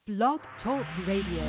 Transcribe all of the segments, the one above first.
Blog Talk Radio.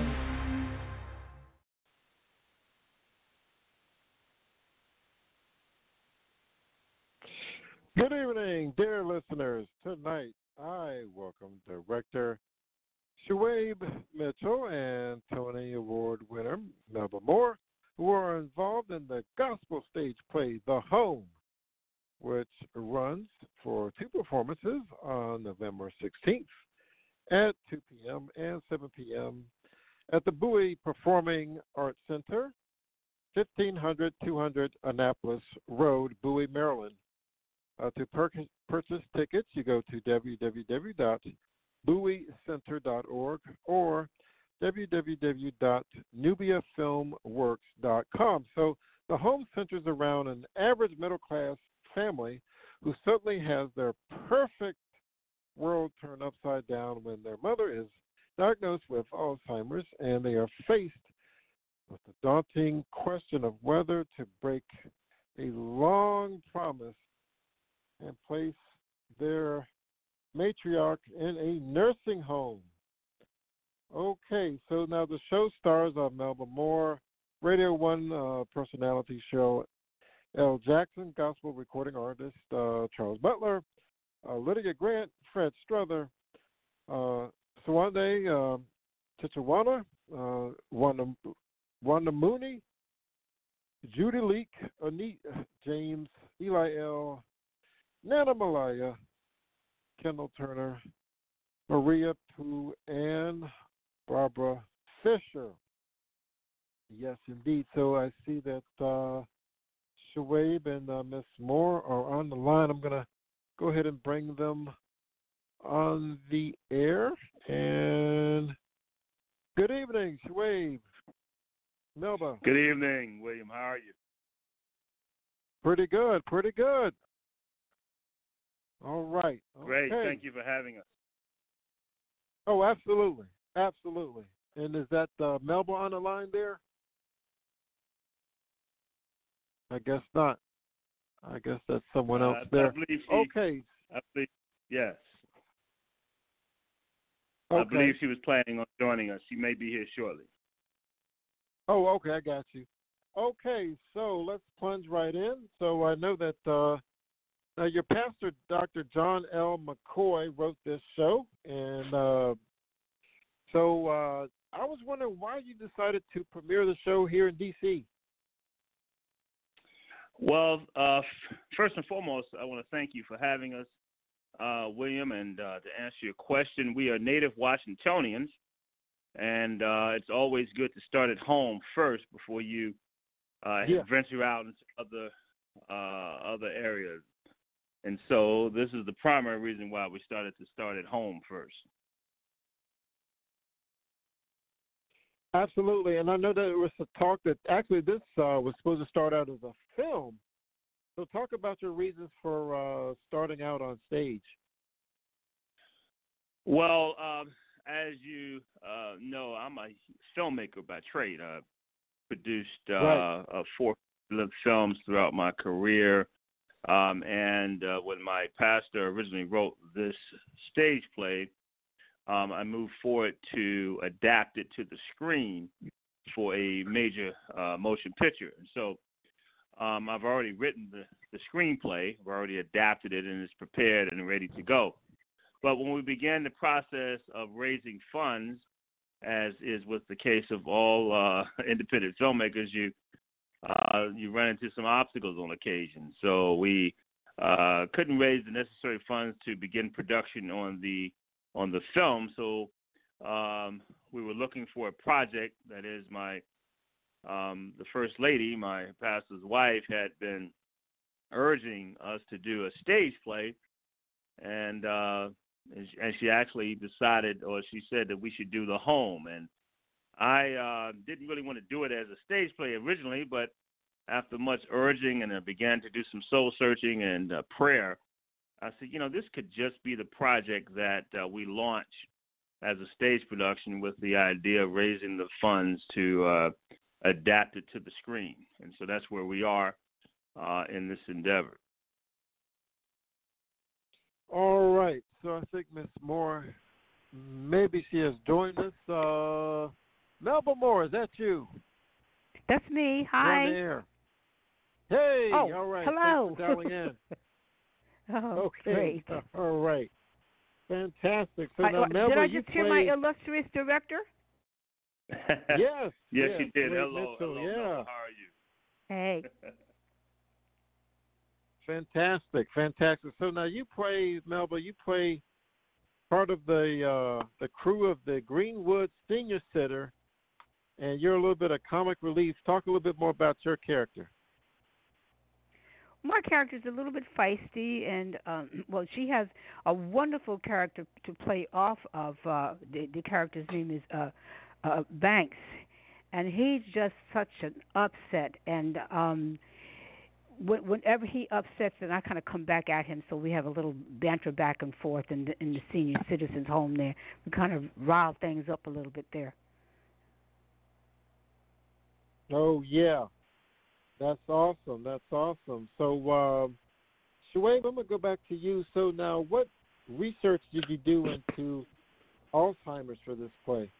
Good evening, dear listeners. Tonight, I welcome Director Shuaib Mitchell and Tony Award winner Melba Moore, who are involved in the gospel stage play The Home, which runs for two performances on November 16th at 2 p.m. and 7 p.m. at the Bowie Performing Arts Center, 1500 Annapolis Road, Bowie, Maryland. To purchase tickets, you go to www.bowiecenter.org or www.nubiafilmworks.com. So the Home centers around an average middle-class family who suddenly has their perfect world turned upside down when their mother is diagnosed with Alzheimer's, and they are faced with the daunting question of whether to break a long promise and place their matriarch in a nursing home. Okay, so now the show stars Melba Moore, Radio 1 personality show L. Jackson, gospel recording artist Charles Butler, Lydia Grant, Fred Strother, Sawande Chichawana, Wanda Mooney, Judy Leak, Anit James, Eli L., Nana Malaya, Kendall Turner, Maria Pooh, and Barbara Fisher. Yes, indeed. So I see that Shuaib and Miss Moore are on the line. I'm going to go ahead and bring them on the air. And good evening, Shuaib. Melba. Good evening, William. How are you? Pretty good, pretty good. All right. Great. Okay. Thank you for having us. Oh, absolutely. Absolutely. And is that Melba on the line there? I guess not. I guess that's someone else there. I believe okay. Yes. Okay. I believe she was planning on joining us. She may be here shortly. Oh, okay. I got you. Okay. So let's plunge right in. So I know that your pastor, Dr. John L. McCoy, wrote this show, and so I was wondering why you decided to premiere the show here in D.C. Well, first and foremost, I want to thank you for having us, William, and to answer your question, we are native Washingtonians, and it's always good to start at home first before you venture out into other areas. And so this is the primary reason why we started at home first. Absolutely. And I know that there was a talk that actually this was supposed to start out as a film. So talk about your reasons for starting out on stage. Well, as you know, I'm a filmmaker by trade. I produced 4 films throughout my career. And when my pastor originally wrote this stage play, I moved forward to adapt it to the screen for a major motion picture. And so I've already written the screenplay. I've already adapted it, and it's prepared and ready to go. But when we began the process of raising funds, as is with the case of all independent filmmakers, you run into some obstacles on occasion. So we couldn't raise the necessary funds to begin production on the film. So we were looking for a project. That is, the First Lady, my pastor's wife, had been urging us to do a stage play, and she actually decided, or she said that we should do The Home. And I didn't really want to do it as a stage play originally, but after much urging and I began to do some soul searching and prayer, I said, this could just be the project that we launch as a stage production with the idea of raising the funds to adapt it to the screen. And so that's where we are in this endeavor. All right. So I think Ms. Moore maybe she has joined us. Melba Moore, is that you? That's me. You're on the Hi. air. Hey, Oh, all right. hello. Thanks for dialing in. Oh, Okay, great. all right. Fantastic. So now, Did Melba, I you just hear my play. illustrious director? Yes, Yes, yes, you did. Wade Hello, Mitchell. hello, Yeah, Melba. How are you? Hey. fantastic, fantastic. So now you play, Melba. You play part of the crew of the Greenwood Senior Center, and you're a little bit of comic relief. Talk a little bit more about your character. My character's a little bit feisty, and well, she has a wonderful character to play off of. The character's name is Banks, and he's just such an upset. And whenever he upsets, then I kind of come back at him, so we have a little banter back and forth in the senior citizens' home there. We kind of rile things up a little bit there. Oh yeah, that's awesome. That's awesome. So, Shuaib, I'm gonna go back to you. So now, what research did you do into Alzheimer's for this play?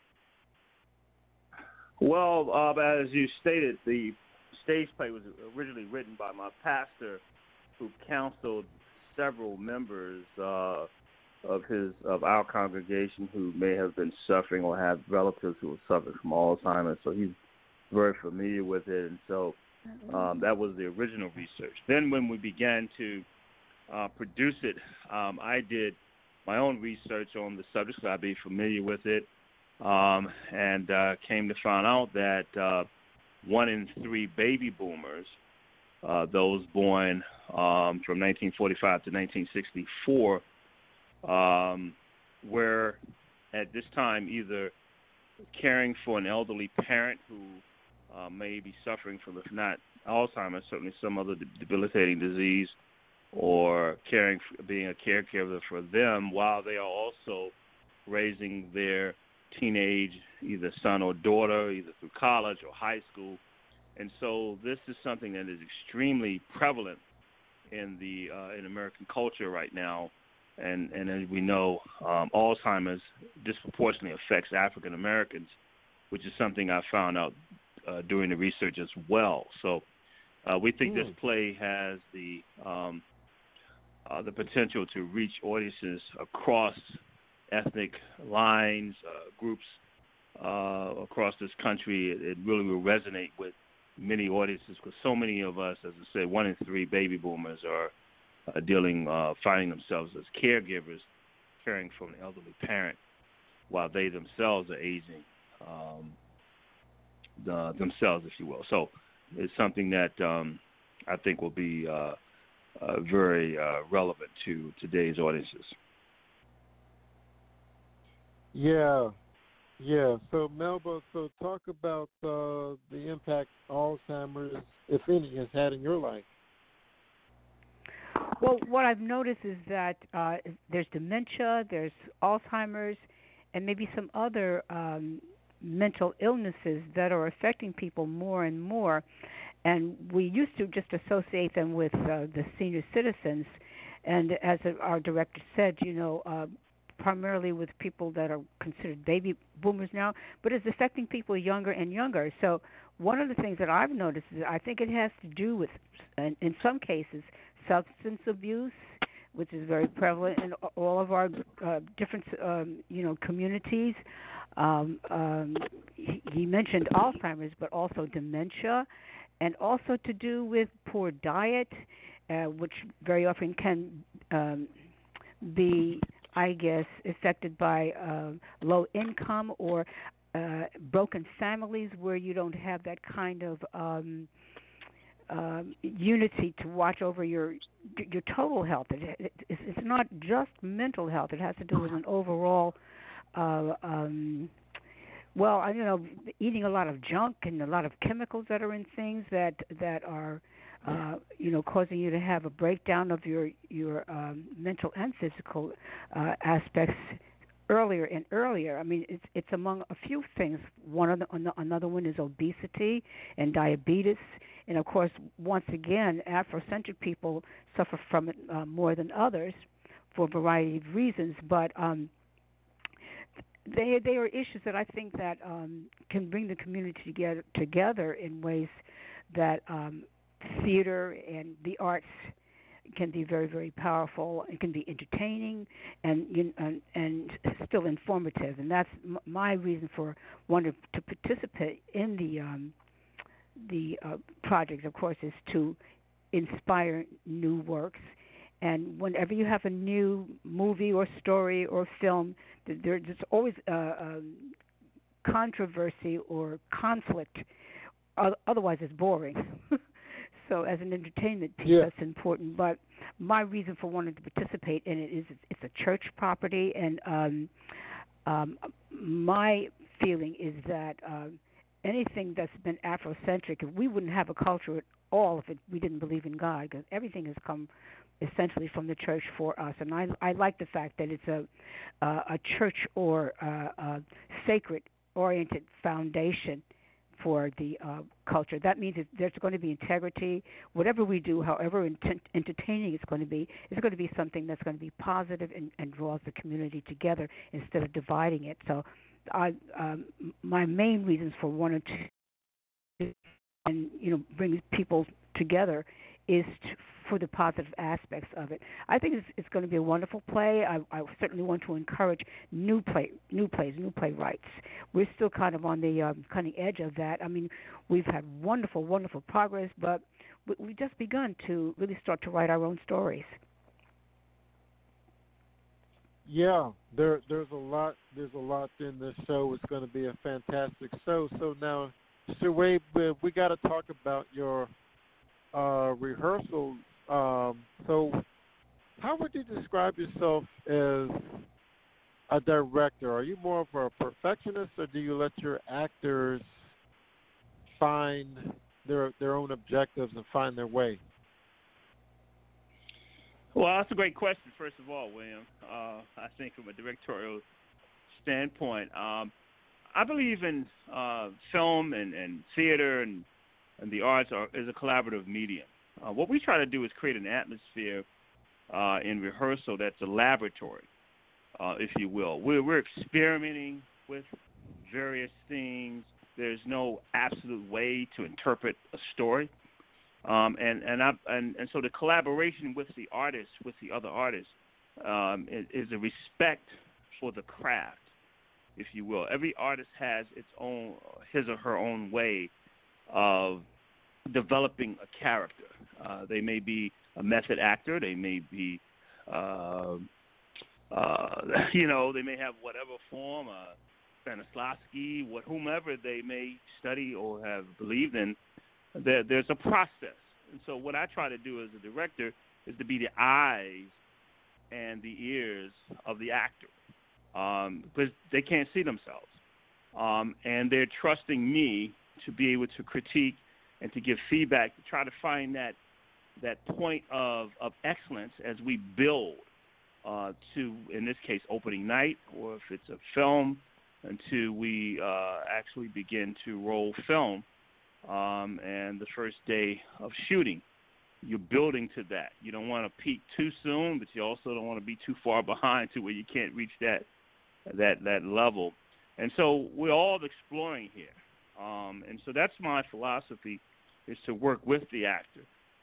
Well, as you stated, the stage play was originally written by my pastor, who counseled several members of our congregation who may have been suffering or have relatives who have suffered from Alzheimer's. So he's very familiar with it, and so that was the original research. Then, when we began to produce it, I did my own research on the subject, so I'd be familiar with it. And came to find out that 1 in 3 baby boomers, those born from 1945 to 1964, were at this time either caring for an elderly parent who may be suffering from, if not Alzheimer's, certainly some other debilitating disease, or being a caregiver for them while they are also raising their teenage either son or daughter, either through college or high school. And so this is something that is extremely prevalent in American culture right now. And as we know, Alzheimer's disproportionately affects African Americans, which is something I found out during the research as well. So we think this play has the potential to reach audiences across ethnic lines, groups across this country. It really will resonate with many audiences because so many of us, as I said, 1 in 3 baby boomers are finding themselves as caregivers, caring for an elderly parent while they themselves are aging themselves, if you will. So it's something that I think will be very relevant to today's audiences. Yeah, yeah. So Melba, so talk about the impact Alzheimer's, if any, has had in your life. Well, what I've noticed is that there's dementia, there's Alzheimer's, and maybe some other mental illnesses that are affecting people more and more. And we used to just associate them with the senior citizens. And as our director said, primarily with people that are considered baby boomers now, but it's affecting people younger and younger. So one of the things that I've noticed is I think it has to do with, in some cases, substance abuse, which is very prevalent in all of our different, communities. He mentioned Alzheimer's, but also dementia, and also to do with poor diet, which very often can be, I guess, affected by low income or broken families where you don't have that kind of unity to watch over your total health. It's not just mental health. It has to do with an overall, eating a lot of junk and a lot of chemicals that are in things that are causing you to have a breakdown of your mental and physical aspects earlier and earlier. I mean, it's among a few things. Another one is obesity and diabetes, and of course, once again, Afrocentric people suffer from it more than others for a variety of reasons. But they are issues that I think that can bring the community together in ways that theater and the arts can be very, very powerful. It can be entertaining and still informative, and that's my reason for wanting to participate in the project. Of course, is to inspire new works. And whenever you have a new movie or story or film, there's always controversy or conflict. Otherwise, it's boring. So, as an entertainment piece, that's important. But my reason for wanting to participate in it is it's a church property, and my feeling is that anything that's been Afrocentric, we wouldn't have a culture at all if we didn't believe in God, because everything has come essentially from the church for us. And I like the fact that it's a church or a sacred-oriented foundation for the culture. That means that there's going to be integrity. Whatever we do, however entertaining it's going to be something that's going to be positive and draws the community together instead of dividing it. So my main reasons for wanting to bring people together is for the positive aspects of it. I think it's going to be a wonderful play. I certainly want to encourage new playwrights. We're still kind of on the cutting edge of that. I mean, we've had wonderful, wonderful progress, but we've just begun to really start to write our own stories. Yeah, there's a lot in this show. It's going to be a fantastic show. So now, Shuaib, we got to talk about your rehearsal. So how would you describe yourself as a director? Are you more of a perfectionist, or do you let your actors find their own objectives and find their way? Well, that's a great question, first of all, William. I think from a directorial standpoint, I believe in film and theater and the arts is a collaborative medium. What we try to do is create an atmosphere in rehearsal that's a laboratory, if you will. We're experimenting with various things. There's no absolute way to interpret a story, and so the collaboration with the artist, with the other artists, is a respect for the craft, if you will. Every artist has his or her own way of developing a character. They may be a method actor. They may be, they may have whatever form, Stanislavski, whomever they may study or have believed in. There's a process. And so what I try to do as a director is to be the eyes and the ears of the actor, because they can't see themselves. And they're trusting me to be able to critique and to give feedback, to try to find that point of excellence as we build to, in this case, opening night, or if it's a film, until we actually begin to roll film and the first day of shooting. You're building to that. You don't want to peak too soon, but you also don't want to be too far behind to where you can't reach that level. And so we're all exploring here. And so that's my philosophy, is to work with the actor.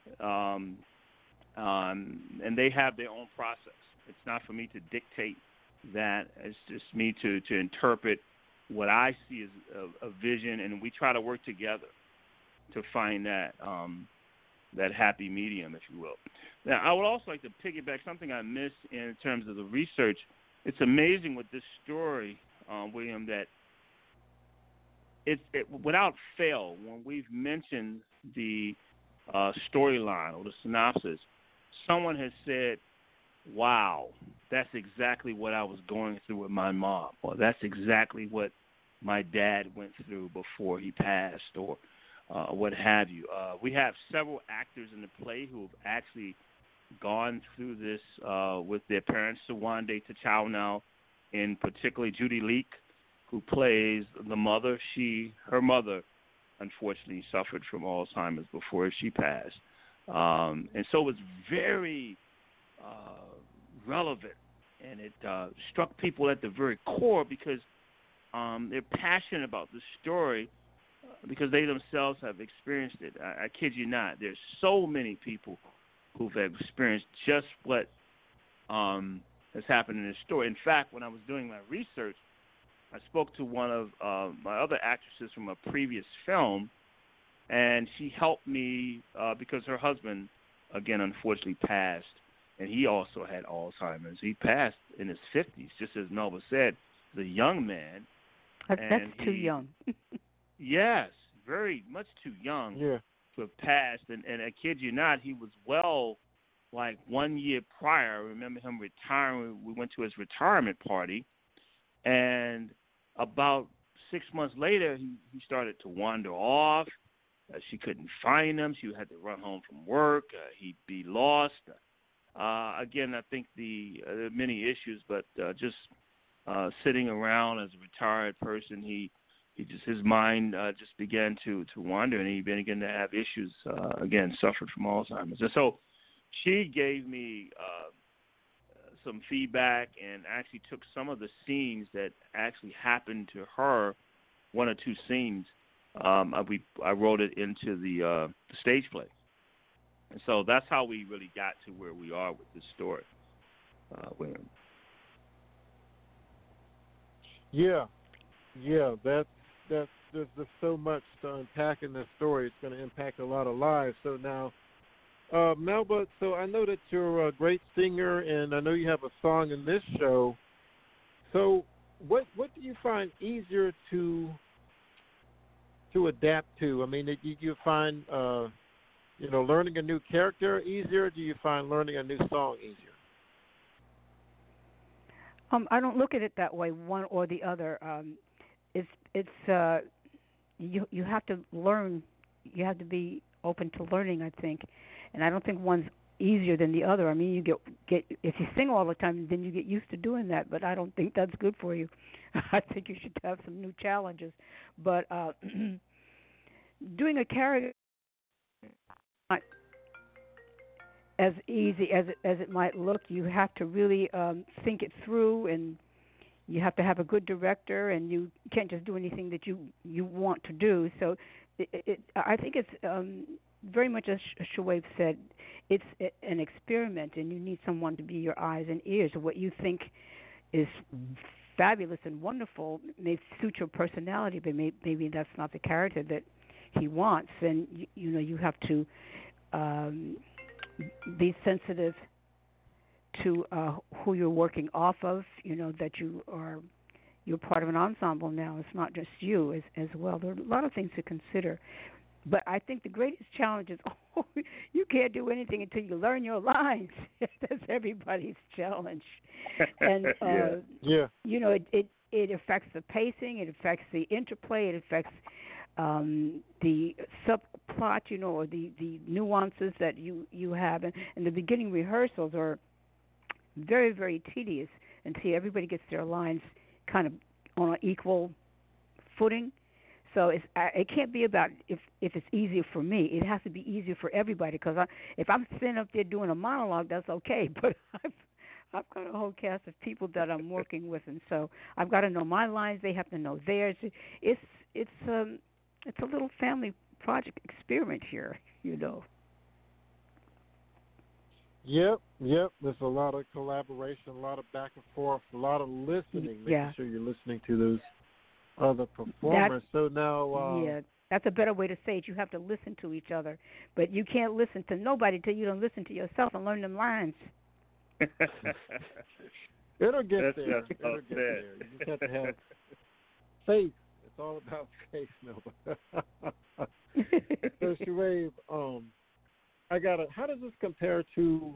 And they have their own process. It's not for me to dictate that. It's just me to interpret what I see as a vision, and we try to work together to find that happy medium, if you will. Now, I would also like to piggyback something I missed in terms of the research. It's amazing with this story, William, that it without fail, when we've mentioned the storyline or the synopsis, someone has said, wow, that's exactly what I was going through with my mom, or that's exactly what my dad went through before he passed, or what have you. We have several actors in the play who have actually gone through this with their parents. Sawande Tachau, and particularly Judy Leak, who plays the mother. Her mother, unfortunately, suffered from Alzheimer's before she passed. And so it's very relevant, and it struck people at the very core, because they're passionate about the story because they themselves have experienced it. I kid you not. There's so many people who've experienced just what has happened in this story. In fact, when I was doing my research, I spoke to one of my other actresses from a previous film, and she helped me because her husband, again, unfortunately passed, and he also had Alzheimer's. He passed in his 50s, just as Melba said, the young man. That's too young. Yes, very much too young to have passed. And I kid you not, he was well, like 1 year prior. I remember him retiring. We went to his retirement party. And about 6 months later, he started to wander off. She couldn't find him. She had to run home from work. He'd be lost. Again, I think there are many issues, but just sitting around as a retired person, he just his mind just began to wander, and he began to have issues. Again, suffered from Alzheimer's, and so she gave me some feedback and actually took some of the scenes that actually happened to her, one or two scenes. I wrote it into the stage play, and so that's how we really got to where we are with this story. That's there's just so much to unpack in this story. It's going to impact a lot of lives. So now, Melba, so I know that you're a great singer, and I know you have a song in this show. So what do you find easier to adapt to? I mean, do you find learning a new character easier? Or do you find learning a new song easier? I don't look at it that way, one or the other. You have to learn. You have to be open to learning, I think, and I don't think one's easier than the other. I mean, you get if you sing all the time, then you get used to doing that. But I don't think that's good for you. I think you should have some new challenges. But doing a character not as easy as it might look. You have to really think it through, and you have to have a good director, and you can't just do anything that you want to do. So I think it's very much as Shuaib said, it's an experiment, and you need someone to be your eyes and ears. What you think is fabulous and wonderful may suit your personality, but maybe that's not the character that he wants. And you have to be sensitive to who you're working off of. That you're part of an ensemble now. It's not just you as well. There are a lot of things to consider. But I think the greatest challenge is you can't do anything until you learn your lines. That's everybody's challenge. And it affects the pacing, it affects the interplay, it affects the subplot, or the nuances that you have. And the beginning rehearsals are very, very tedious until everybody gets their lines kind of on an equal footing. So it can't be about if it's easier for me. It has to be easier for everybody, because if I'm sitting up there doing a monologue, that's okay. But I've got a whole cast of people that I'm working with, and so I've got to know my lines. They have to know theirs. It's a little family project experiment here, Yep. There's a lot of collaboration, a lot of back and forth, a lot of listening, making sure you're listening to those other performers. So now, that's a better way to say it. You have to listen to each other, but you can't listen to nobody till you don't listen to yourself and learn them lines. It'll get there. It'll get there. You just have to have faith. It's all about faith, Melba. So, Shuaib, how does this compare to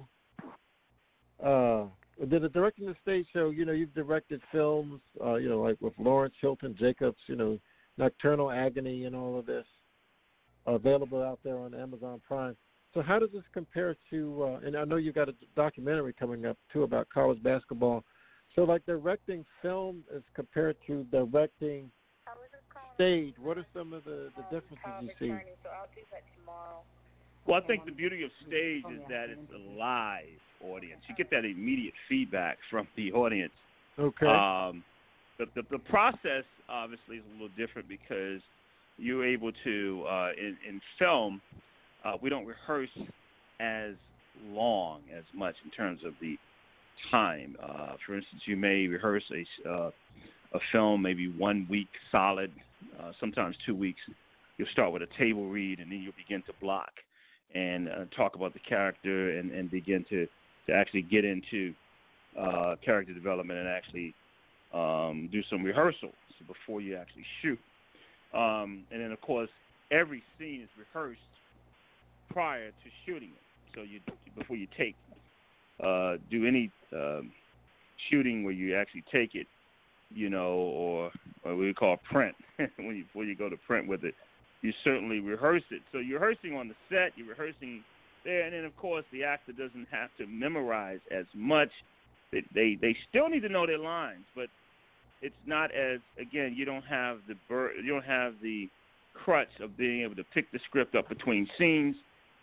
the directing the stage show? You've directed films, like with Lawrence Hilton Jacobs, Nocturnal Agony and all of this, available out there on Amazon Prime. So how does this compare to, and I know you've got a documentary coming up, too, about college basketball. So, like, directing film is compared to directing stage. What are some of the differences you see? Well, I think the beauty of stage is that it's a live audience. You get that immediate feedback from the audience. Okay. the process obviously is a little different because you're able to in film we don't rehearse as long as much in terms of the time. For instance, you may rehearse a film maybe 1 week solid, sometimes 2 weeks. You'll start with a table read, and then you'll begin to block and talk about the character and begin to actually get into character development and actually do some rehearsals before you actually shoot. And then, of course, every scene is rehearsed prior to shooting it. So before you take do any shooting where you actually take it, or what we call print before you go to print with it, you certainly rehearse it. So you're rehearsing on the set, you're rehearsing there, and then of course the actor doesn't have to memorize as much. They still need to know their lines, but it's not as, again, you don't have the crutch of being able to pick the script up between scenes,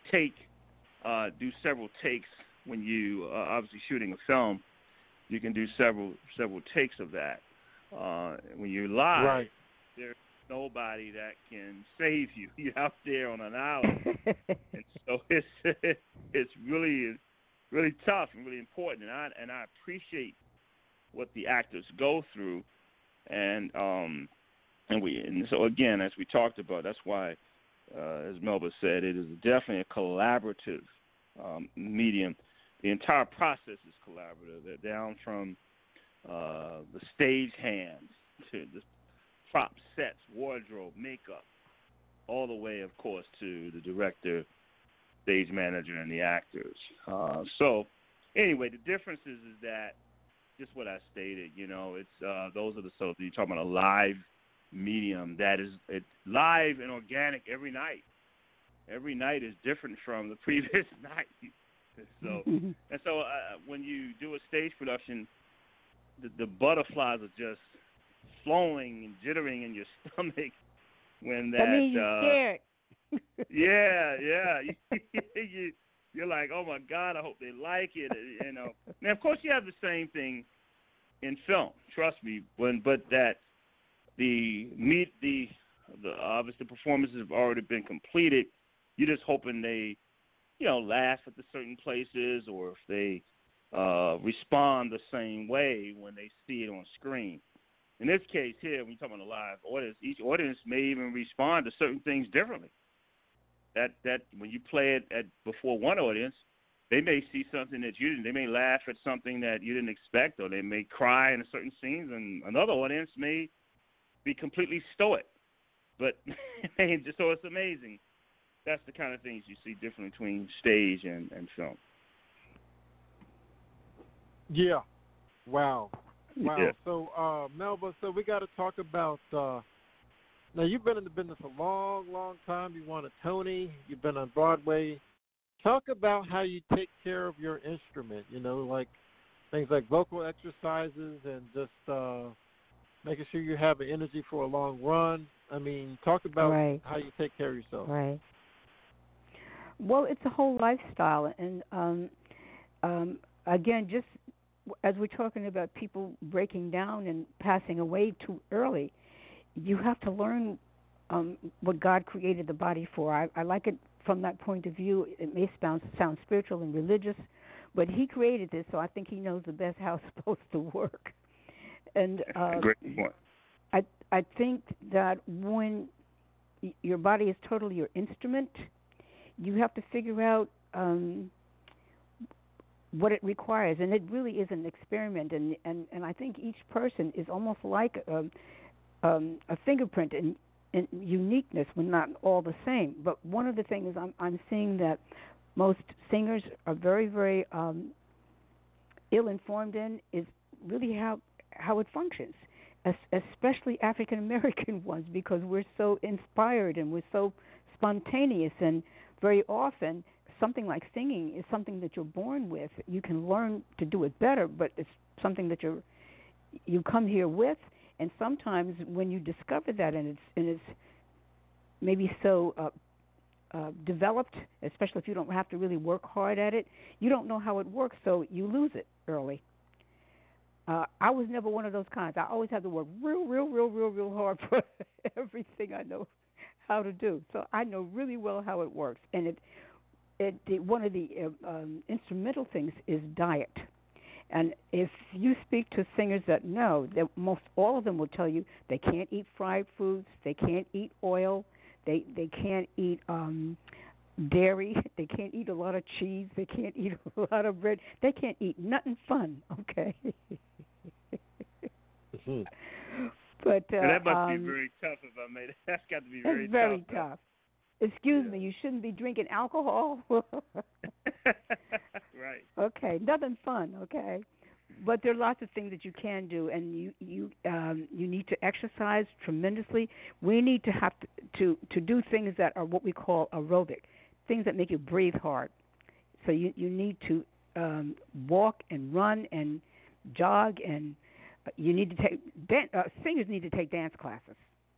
do several takes. When you obviously shooting a film, you can do several takes of that. When you're live, right, there's nobody that can save you. You're out there on an island, and so it's really tough and really important. And I appreciate what the actors go through, and so again, as we talked about, that's why, as Melba said, it is definitely a collaborative medium. The entire process is collaborative, down from the stage hands to the prop sets, wardrobe, makeup, all the way, of course, to the director, stage manager, and the actors. So, anyway, the difference is that just what I stated. It's those are you're talking about a live medium that is live and organic every night. Every night is different from the previous night. So when you do a stage production, the butterflies are just flowing and jittering in your stomach when that means you're scared. Yeah. You're like, oh my God, I hope they like it. Now of course you have the same thing in film. Trust me, but that the obviously the performances have already been completed. You're just hoping they laugh at the certain places, or if they respond the same way when they see it on screen. In this case here, when you're talking about a live audience, each audience may even respond to certain things differently. That when you play it before one audience, they may see something that you didn't. They may laugh at something that you didn't expect, or they may cry in certain scenes, and another audience may be completely stoic. But so it's amazing. That's the kind of things you see different between stage and film. Yeah. Wow. Yeah. So, Melba, we got to talk about, now you've been in the business a long, long time. You won a Tony. You've been on Broadway. Talk about how you take care of your instrument, like things like vocal exercises and just making sure you have the energy for a long run. I mean, talk about how you take care of yourself. Right. Well, it's a whole lifestyle, and again, just as we're talking about people breaking down and passing away too early, you have to learn what God created the body for. I like it from that point of view. It may sound spiritual and religious, but He created this, so I think He knows the best how it's supposed to work. And great point. I think that when your body is totally your instrument, you have to figure out what it requires, and it really is an experiment. And I think each person is almost like a fingerprint in uniqueness, when not all the same. But one of the things I'm seeing that most singers are very, very ill-informed in is really how it functions, especially African American ones, because we're so inspired and we're so spontaneous, and very often something like singing is something that you're born with. You can learn to do it better, but it's something that you come here with. And sometimes when you discover that, and it's maybe so developed, especially if you don't have to really work hard at it, you don't know how it works, so you lose it early. I was never one of those kinds. I always had to work real hard for everything I know how to do. So I know really well how it works. And one of the instrumental things is diet. And if you speak to singers that know, that most all of them will tell you they can't eat fried foods, they can't eat oil, they can't eat dairy, they can't eat a lot of cheese, they can't eat a lot of bread, they can't eat nothing fun. Okay. Hmm. But that must be very tough. If I made it, that's got to be very it's very tough. tough. Excuse me, you shouldn't be drinking alcohol. Right. Okay, nothing fun. Okay, but there are lots of things that you can do, and you need to exercise tremendously. We need to have to do things that are what we call aerobic, things that make you breathe hard. So you need to walk and run and jog, and you need to take singers need to take dance classes.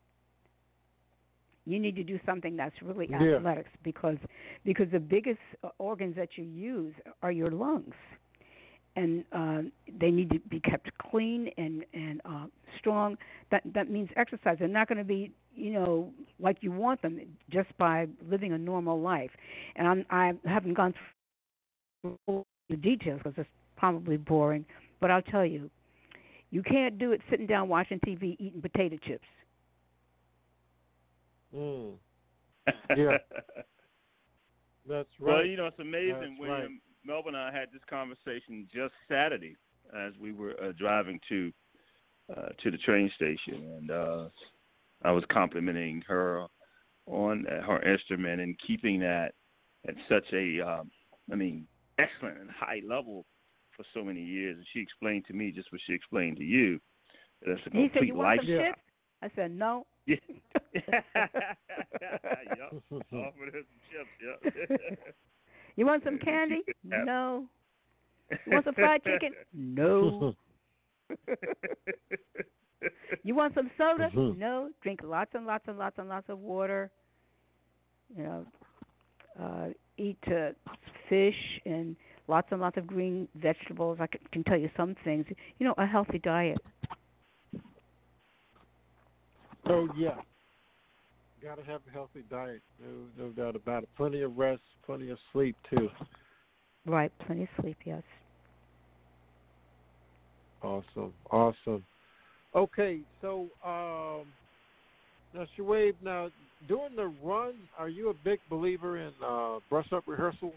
You need to do something that's really athletics because the biggest organs that you use are your lungs, and they need to be kept clean and strong. That means exercise. They're not going to be like you want them just by living a normal life. And I haven't gone through the details because it's probably boring, but I'll tell you, you can't do it sitting down watching TV eating potato chips. Mm. Yeah. That's right. Well, it's amazing, William. Melvin and I had this conversation just Saturday as we were driving to the train station, and I was complimenting her on her instrument and keeping that at such a, excellent and high level for so many years. And she explained to me just what she explained to you. That's a complete said, "You want life. some chips?" I said, "No." Yeah. Yep. Offered her some chips. Yep. You want some candy? No. You want some fried chicken? No. You want some soda? No. Drink lots and lots and lots and lots of water. Eat fish and lots of green vegetables. I can tell you some things. A healthy diet. Oh, yeah. Got to have a healthy diet. No doubt about it. Plenty of rest, plenty of sleep, too. Right, plenty of sleep, yes. Awesome. Okay, so now, Shuaib, during the runs, are you a big believer in brush-up rehearsals?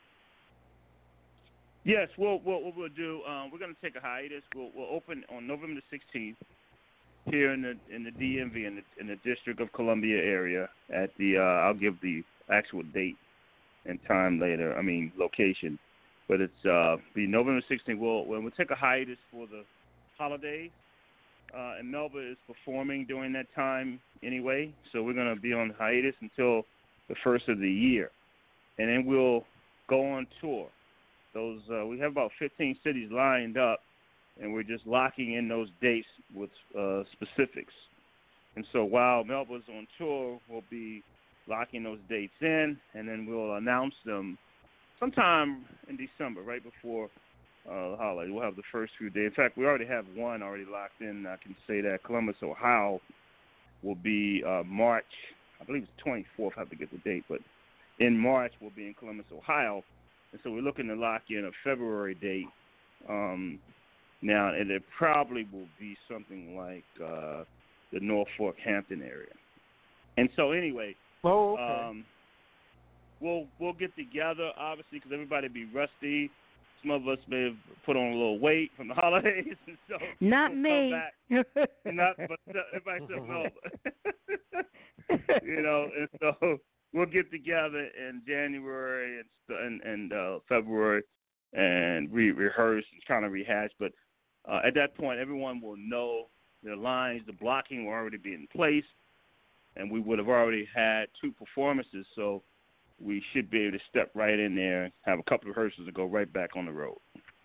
Yes, what we'll do, we're going to take a hiatus. We'll open on November the 16th here in the DMV in the District of Columbia area at the I'll give the actual date and time later. Location, but it's the November 16th. We'll take a hiatus for the holidays, and Melba is performing during that time anyway. So we're going to be on hiatus until the first of the year, and then we'll go on tour. Those we have about 15 cities lined up, and we're just locking in those dates with specifics. And so while Melba's on tour, we'll be locking those dates in, and then we'll announce them sometime in December, right before the holiday. We'll have the first few days. In fact, we already have one already locked in. I can say that Columbus, Ohio, will be March. I believe it's 24th. I have to get the date, but in March we'll be in Columbus, Ohio, and so we're looking to lock in a February date. Now, and it probably will be something like the Norfolk, Hampton area. And so, anyway, okay. We'll get together, obviously, because everybody be rusty. Some of us may have put on a little weight from the holidays, and so not me. But everybody said no. And so we'll get together in January and February and rehearse and kind of rehash. But at that point, everyone will know their lines. The blocking will already be in place, and we would have already had 2 performances, so we should be able to step right in there, have a couple of rehearsals, and go right back on the road.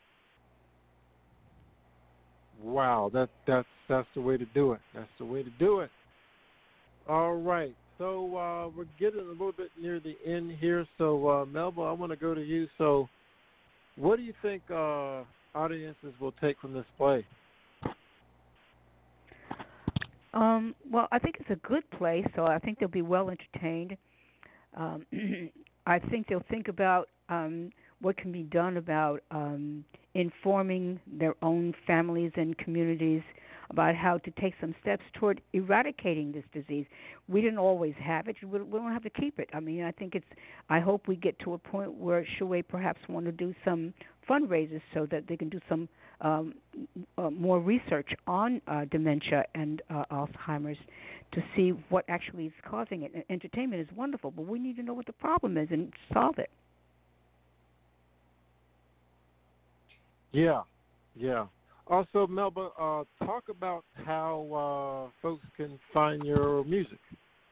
Wow, that's the way to do it. That's the way to do it. All right, so we're getting a little bit near the end here. So Melba, I want to go to you. So, what do you think audiences will take from this play? Well, I think it's a good place, so I think they'll be well entertained. Um, I think they'll think about what can be done about informing their own families and communities about how to take some steps toward eradicating this disease. We didn't always have it. We don't have to keep it. I mean, I think it's. I hope we get to a point where Shuey perhaps want to do some fundraisers so that they can do some more research on dementia and Alzheimer's to see what actually is causing it. And entertainment is wonderful, but we need to know what the problem is and solve it. Yeah, yeah. Also, Melba, talk about how folks can find your music.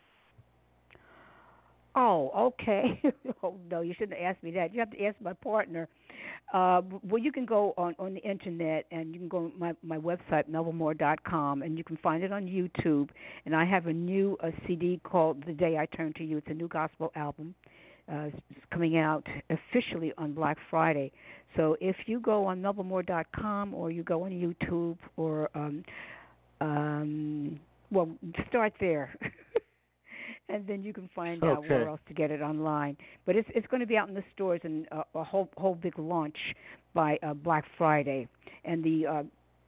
Oh, okay. Oh no, you shouldn't have asked me that. You have to ask my partner. Well, you can go on the internet and you can go on my website, melvamore.com, and you can find it on YouTube. And I have a new CD called The Day I Turn to You. It's a new gospel album. It's coming out officially on Black Friday. So if you go on melvamore.com or you go on YouTube or, well, start there. And then you can find out where else to get it online. But it's going to be out in the stores and a whole big launch by Black Friday. And the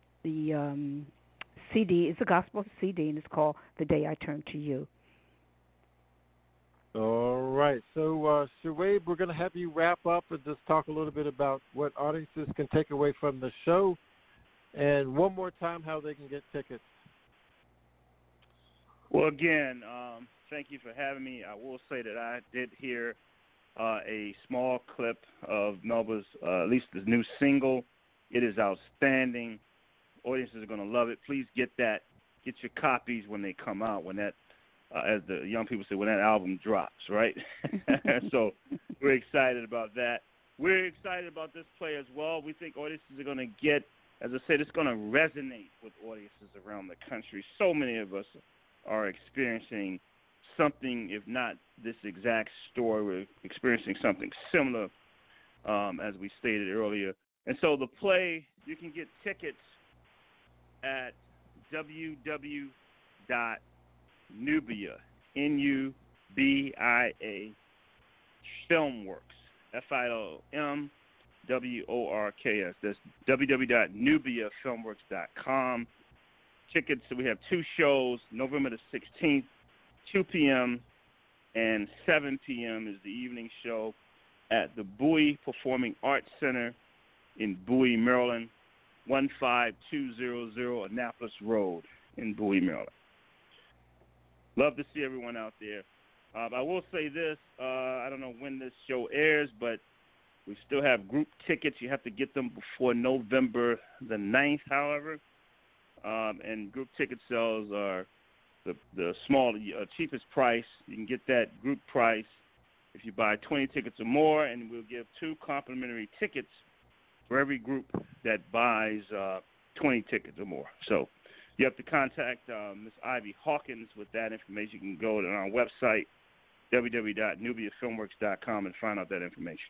CD is a gospel CD, and it's called The Day I Turn to You. All right. So, Shuaib, we're going to have you wrap up and just talk a little bit about what audiences can take away from the show. And one more time, how they can get tickets. Well, again, thank you for having me. I will say that I did hear a small clip of Melba's, at least the new single. It is outstanding. Audiences are going to love it. Please get that. Get your copies when they come out, when that, as the young people say, when that album drops, right? So we're excited about that. We're excited about this play as well. We think audiences are going to get, as I said, it's going to resonate with audiences around the country. So many of us are experiencing something, if not this exact story, we're experiencing something similar, as we stated earlier. And so the play, you can get tickets at www.nubia, N-U-B-I-A, Filmworks, Filmworks. That's www.nubiafilmworks.com. Tickets, so we have two shows, November the 16th, 2 p.m. and 7 p.m. is the evening show at the Bowie Performing Arts Center in Bowie, Maryland, 15200 Annapolis Road in Bowie, Maryland. Love to see everyone out there. I will say this, I don't know when this show airs, but we still have group tickets. You have to get them before November the 9th, however. And group ticket sales are the small, cheapest price. You can get that group price if you buy 20 tickets or more, and we'll give 2 complimentary tickets for every group that buys 20 tickets or more. So you have to contact Ms. Ivy Hawkins with that information. You can go to our website, www.nubiafilmworks.com, and find out that information.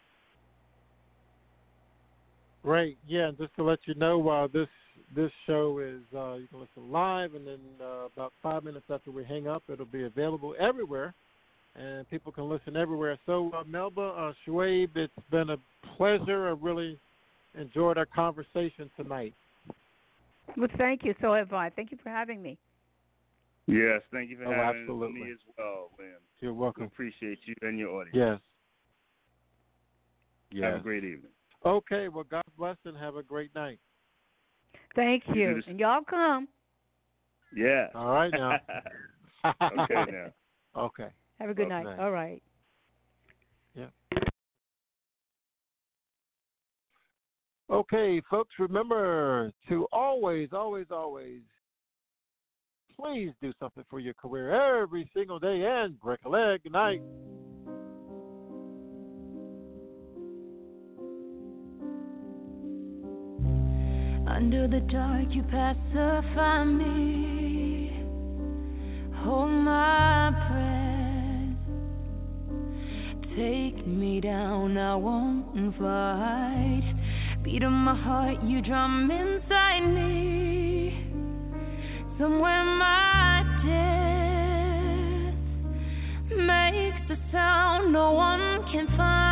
Great. Yeah, and just to let you know, this show is, you can listen live, and then about 5 minutes after we hang up, it'll be available everywhere, and people can listen everywhere. So, Melba, Shuaib, it's been a pleasure. I really enjoyed our conversation tonight. Well, thank you. So have I. Thank you for having me. Yes, thank you for having absolutely. me as well, Lynn. You're welcome. We appreciate you and your audience. Yes. Yes. Have a great evening. Okay, well, God bless and have a great night. Thank you. And y'all come. Yeah. All right now. Okay now. Okay. Have a good night. All right. Yeah. Okay, folks, remember to always, always, always, please do something for your career every single day and break a leg. Good night. Under the dark, you pacify me. Hold my breath. Take me down, I won't fight. Beat of my heart, you drum inside me. Somewhere my no one can find.